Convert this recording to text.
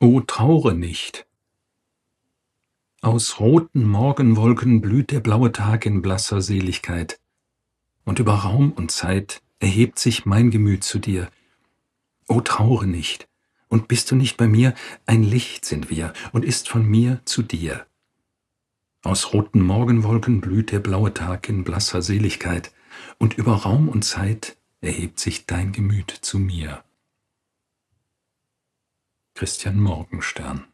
O traure nicht! Aus roten Morgenwolken blüht der blaue Tag in blasser Seligkeit, und über Raum und Zeit erhebt sich mein Gemüt zu dir. O traure nicht! Und bist du nicht bei mir? Ein Licht sind wir, und ist von mir zu dir. Aus roten Morgenwolken blüht der blaue Tag in blasser Seligkeit, und über Raum und Zeit erhebt sich dein Gemüt zu mir. Christian Morgenstern.